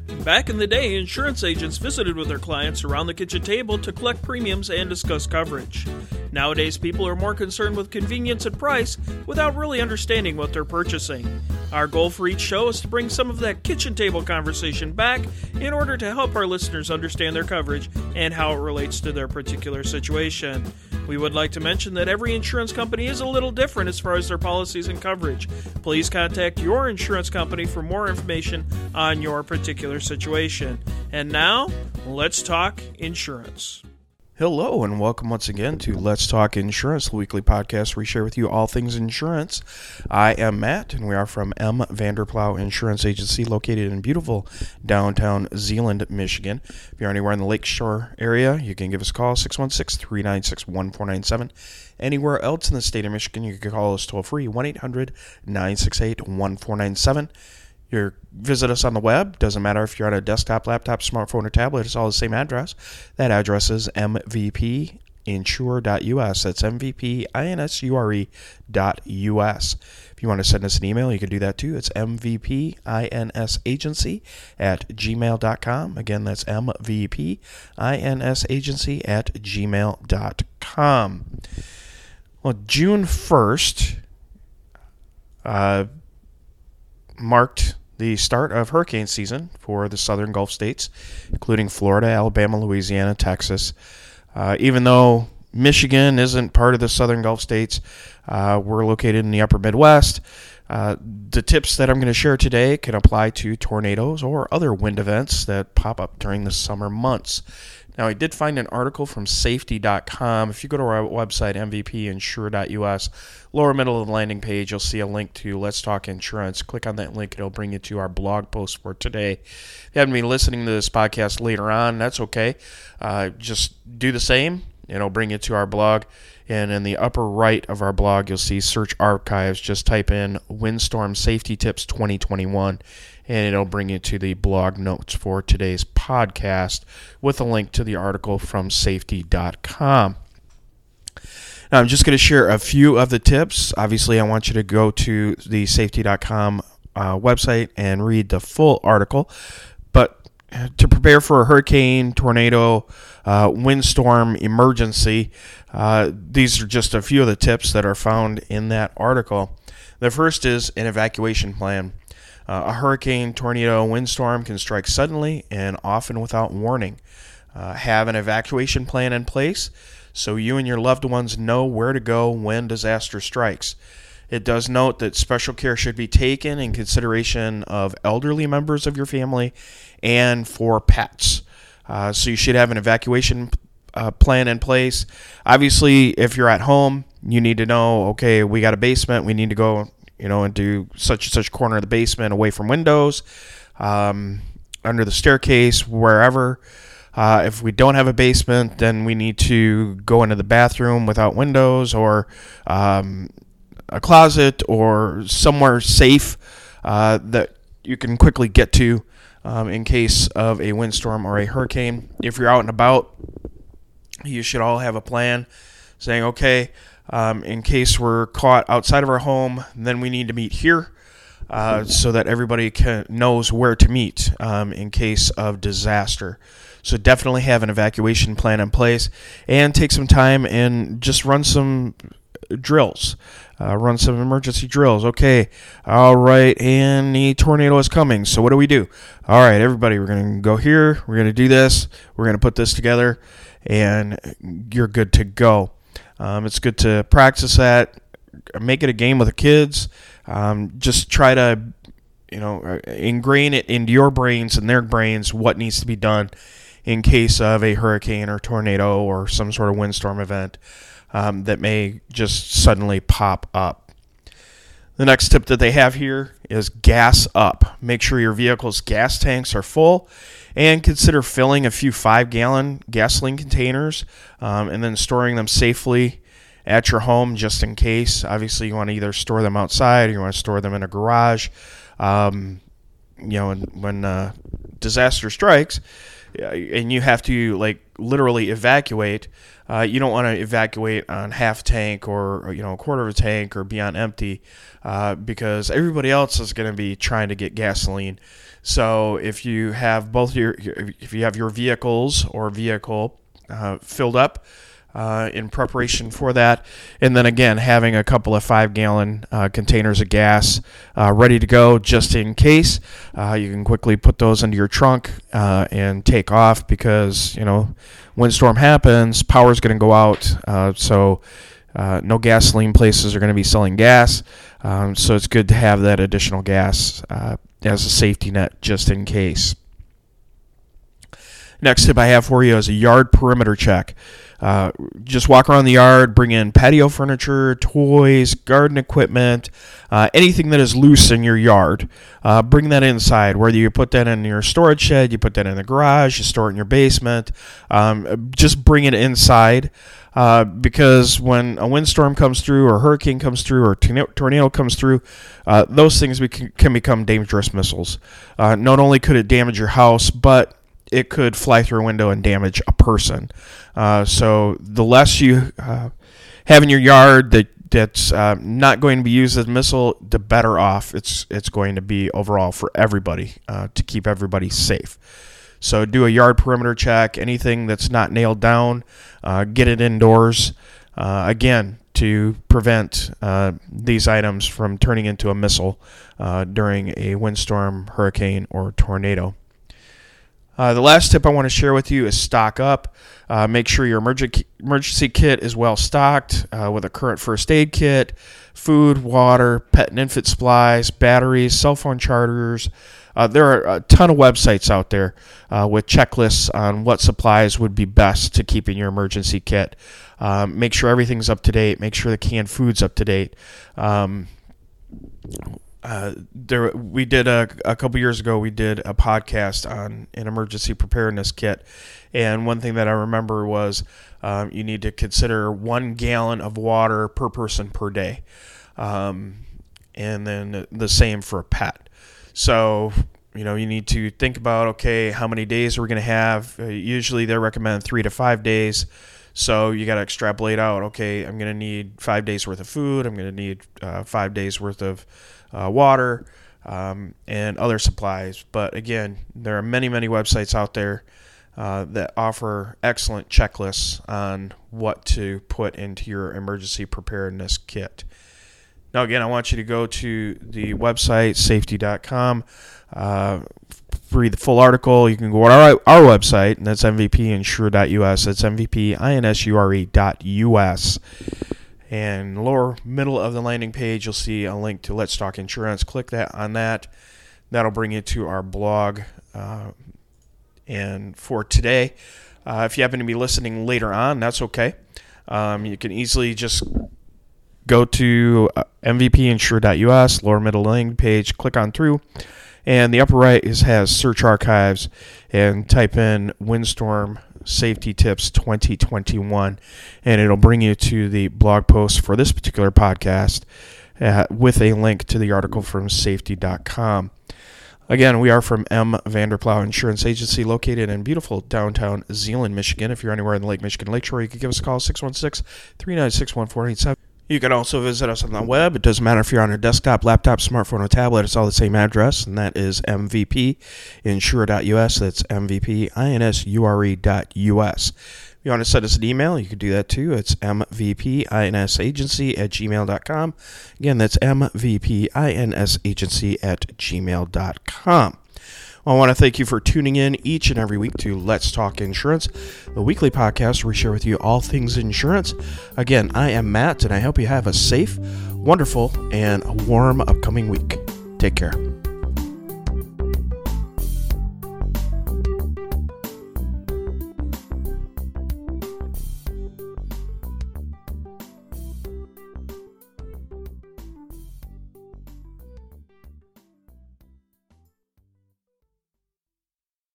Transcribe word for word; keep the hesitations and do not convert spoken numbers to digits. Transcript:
Back in the day, insurance agents visited with their clients around the kitchen table to collect premiums and discuss coverage. Nowadays, people are more concerned with convenience and price without really understanding what they're purchasing. Our goal for each show is to bring some of that kitchen table conversation back in order to help our listeners understand their coverage and how it relates to their particular situation. We would like to mention that every insurance company is a little different as far as their policies and coverage. Please contact your insurance company for more information on your particular situation. And now, let's talk insurance. Hello and welcome once again to Let's Talk Insurance, the weekly podcast where we share with you all things insurance. I am Matt and we are from M. Vanderplow Insurance Agency located in beautiful downtown Zeeland, Michigan. If you're anywhere in the Lakeshore area, you can give us a call, six one six, three nine six, one four nine seven. Anywhere else in the state of Michigan, you can call us toll free, one eight hundred, nine six eight, one four nine seven. You visit us on the web. Doesn't matter if you're on a desktop, laptop, smartphone, or tablet. It's all the same address. That address is m v p insure dot u s. That's m v p insure dot u s. If you want to send us an email, you can do that too. It's m v p insagency at gmail dot com. Again, that's m v p insagency at gmail dot com. Well, June first uh, marked the start of hurricane season for the southern Gulf states, including Florida, Alabama, Louisiana, Texas. Uh, even though Michigan isn't part of the southern Gulf states, uh, we're located in the upper Midwest. Uh, the tips that I'm going to share today can apply to tornadoes or other wind events that pop up during the summer months. Now, I did find an article from safety dot com. If you go to our website, m v p insure dot u s, lower middle of the landing page, you'll see a link to Let's Talk Insurance. Click on that link. It'll bring you to our blog post for today. If you haven't been listening to this podcast later on, that's okay. Uh, just do the same. It'll bring you to our blog. And in the upper right of our blog, you'll see Search Archives. Just type in Windstorm Safety Tips twenty twenty-one, and it'll bring you to the blog notes for today's podcast with a link to the article from safety dot com. Now, I'm just going to share a few of the tips. Obviously, I want you to go to the safety dot com uh, website and read the full article. But to prepare for a hurricane, tornado, uh, windstorm emergency, uh, these are just a few of the tips that are found in that article. The first is an evacuation plan. Uh, a hurricane, tornado, windstorm can strike suddenly and often without warning. Uh, have an evacuation plan in place so you and your loved ones know where to go when disaster strikes. It does note that special care should be taken in consideration of elderly members of your family and for pets. Uh, so you should have an evacuation uh, plan in place. Obviously, if you're at home, you need to know, okay, we got a basement, we need to go, you know, and do such and such corner of the basement away from windows, um, under the staircase, wherever. Uh, if we don't have a basement, then we need to go into the bathroom without windows, or um, a closet, or somewhere safe uh, that you can quickly get to um, in case of a windstorm or a hurricane. If you're out and about, you should all have a plan saying, okay, um, in case we're caught outside of our home, then we need to meet here uh, so that everybody can, knows where to meet um, in case of disaster. So definitely have an evacuation plan in place and take some time and just run some drills. Uh, run some emergency drills. Okay, all right, and the tornado is coming. So what do we do? All right, everybody, we're going to go here. We're going to do this. We're going to put this together, and you're good to go. Um, it's good to practice that. Make it a game with the kids. Um, just try to, you know, ingrain it into your brains and their brains what needs to be done in case of a hurricane or tornado or some sort of windstorm event um, that may just suddenly pop up. The next tip that they have here is gas up. Make sure your vehicle's gas tanks are full and consider filling a few five-gallon gasoline containers um, and then storing them safely at your home just in case. Obviously, you want to either store them outside or you want to store them in a garage. Um, you know, when, when uh, disaster strikes, and you have to like literally evacuate, uh, you don't want to evacuate on half tank or, you know, a quarter of a tank or be on empty, uh, because everybody else is going to be trying to get gasoline. So if you have both your, if you have your vehicles or vehicle uh, filled up uh, in preparation for that, and then again having a couple of five-gallon uh, containers of gas uh, ready to go just in case, uh, you can quickly put those into your trunk uh, and take off, because you know windstorm happens, power's going to go out, uh, so uh, no gasoline places are going to be selling gas, um, so it's good to have that additional gas uh, as a safety net just in case. Next tip I have for you is a yard perimeter check. Uh, just walk around the yard, bring in patio furniture, toys, garden equipment, uh, anything that is loose in your yard. Uh, bring that inside, whether you put that in your storage shed, you put that in the garage, you store it in your basement. Um, just bring it inside, uh, because when a windstorm comes through or a hurricane comes through or a tornado comes through, uh, those things can become dangerous missiles. Uh, not only could it damage your house, but it could fly through a window and damage a person. Uh, so the less you uh, have in your yard that that's uh, not going to be used as a missile, the better off it's it's going to be overall for everybody, uh, to keep everybody safe. So do a yard perimeter check. Anything that's not nailed down, uh, get it indoors. Uh, again, to prevent uh, these items from turning into a missile uh, during a windstorm, hurricane, or tornado. Uh, the last tip I want to share with you is stock up. Uh, make sure your emergency emergency kit is well stocked uh, with a current first aid kit, food, water, pet and infant supplies, batteries, cell phone chargers. Uh, there are a ton of websites out there uh, with checklists on what supplies would be best to keep in your emergency kit. Um, make sure everything's up to date. Make sure the canned food's up to date. Um, Uh, there, we did a, a couple years ago, we did a podcast on an emergency preparedness kit. And one thing that I remember was um, you need to consider one gallon of water per person per day. Um, and then the same for a pet. So, you know, you need to think about, okay, how many days are we going to have? Uh, usually they recommend three to five days. So you got to extrapolate out, okay, I'm going to need five days worth of food. I'm going to need uh, five days worth of Uh, water, um, and other supplies. But again, there are many, many websites out there uh, that offer excellent checklists on what to put into your emergency preparedness kit. Now, again, I want you to go to the website, safety dot com, uh, read the full article. You can go to our, our website, and that's M V P insure dot U S. That's M V P insure dot U S. And lower middle of the landing page, you'll see a link to Let's Talk Insurance. Click that on that. That'll bring you to our blog. Uh, and for today, uh, if you happen to be listening later on, that's okay. Um, you can easily just go to uh, M V P insure dot U S, lower middle landing page, click on through. And the upper right is has search archives, and type in windstorm safety tips twenty twenty-one, and it'll bring you to the blog post for this particular podcast uh, with a link to the article from safety dot com. Again, we are from M. Vanderplow Insurance Agency, located in beautiful downtown Zeeland, Michigan. If you're anywhere in the Lake Michigan Lakeshore, you can give us a call, six one six, three nine six, one four eight seven. You can also visit us on the web. It doesn't matter if you're on a desktop, laptop, smartphone, or tablet. It's all the same address, and that is M V P insure dot U S. That's M V P insure dot U S. If you want to send us an email, you can do that too. It's M V P insagency at gmail dot com. Again, that's M V P insagency at gmail dot com. Well, I want to thank you for tuning in each and every week to Let's Talk Insurance, the weekly podcast where we share with you all things insurance. Again, I am Matt, and I hope you have a safe, wonderful, and warm upcoming week. Take care.